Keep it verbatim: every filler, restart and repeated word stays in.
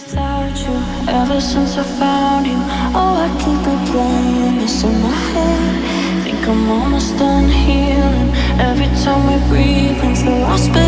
without you, ever since I found you. Oh, I keep replaying this in my head. Think I'm almost done healing. Every time we breathe into the last bit